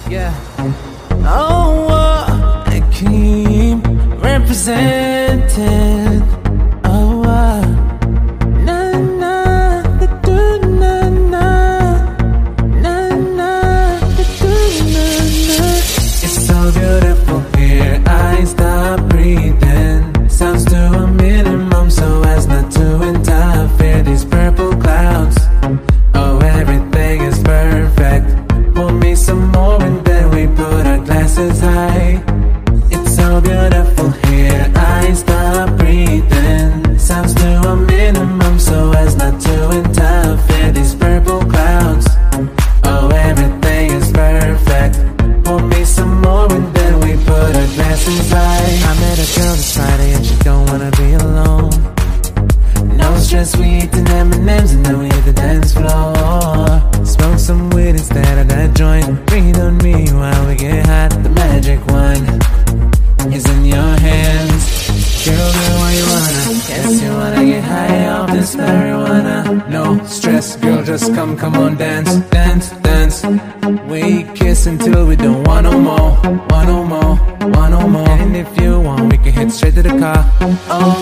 Yeah. Oh, I keep represented. Oh, na na, da do na na, na na, da do na na. It's so beautiful here. I stop breathing. Sounds to a minimum so as not to interfere. These purple clouds. Oh, everything is perfect. Pour me some more and then we put our glasses high. It's so beautiful here. I stop breathing. Sounds to a minimum so as not to interfere. These purple clouds. Oh, everything is perfect. Pour me some more and then we put our glasses high. I met a girl this Friday and she don't wanna be alone. No stress, we eating M&M's and then we hit the dance floor. Smoke some weed instead of that joint. Breathe on me while we get hot. The magic wine is in your hands. Girl, do what you wanna. Yes, you wanna get high off this marijuana. No stress, girl, just come on, dance, dance, dance. We kiss until we don't want no more, want no more, want no more. And if you want, we can head straight to the car. Oh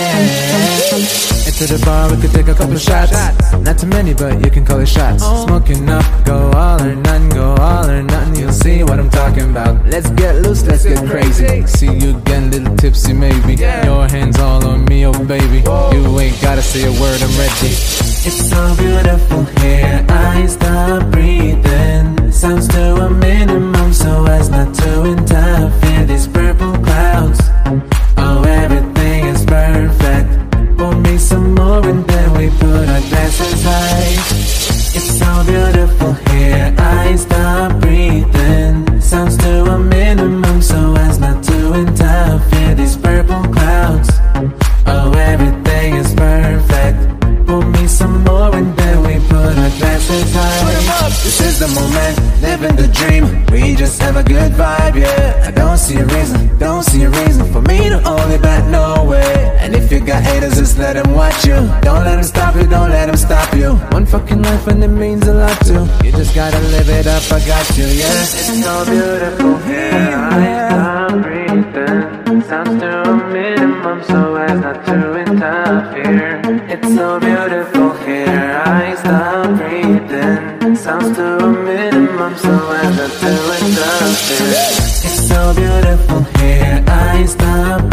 yeah. To the bar, we could take a couple shots. Not too many, but you can call it shots. Smoking up, go all or nothing, go all or nothing. You'll see what I'm talking about. Let's get loose, let's get crazy. See you getting a little tipsy, maybe. Your hands all on me, oh baby. You ain't gotta say a word, I'm ready. It's so beautiful here. I stop breathing. Sounds to a minimum so as not to interfere. These purple clouds. Oh, everything is perfect. Pour me some more and then we put our glasses high. It's so beautiful here. I stop breathing. Sounds to a minimum so as not to interfere. These purple clouds. Oh, everything is perfect. Pour me some more and then we put our glasses high. This is the moment, living the dream. We just have a good vibe, yeah. I don't see a reason, don't see a reason for me to hold it back, no way. And if you got haters, just let them watch you. Don't let them stop you, don't let them stop you. One fucking life and it means a lot too. You just gotta live it up, I got you, yeah. It's so beautiful here. I stop breathing. Sounds to a minimum so as not to interfere. It's so beautiful here. I stop breathing. Sounds to a minimum so as not to interfere. It's so beautiful here. I stop